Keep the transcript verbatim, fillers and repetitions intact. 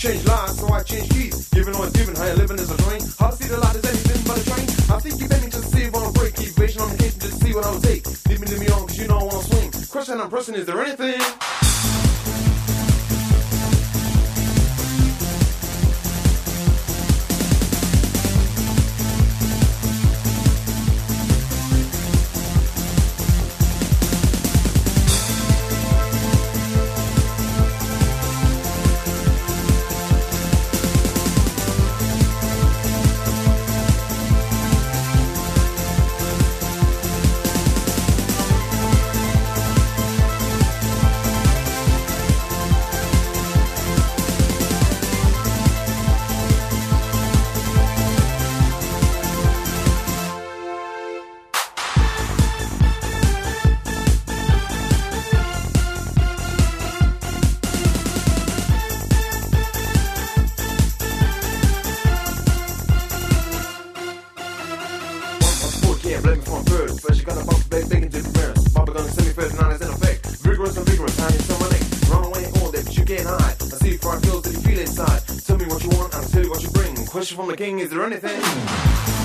change lives, so I change keys. Giving or giving, how you living is a drain. How to see the light is anything but a train. I think you bending just to see if I'm break. Keep patient on the case just to see what I'll take. Leave me, leave me on, cause you know I wanna swing. Question I'm pressing, is there anything? Yeah, blame me for a bird. First you gotta bump back bacon to the parents. Papa gonna send me first, nine is in effect. Vigorous and vigorous, I need some money. Run away all that you can't hide. I see far feels that you feel inside. Tell me what you want, I'll tell you what you bring. Question from the king, is there anything?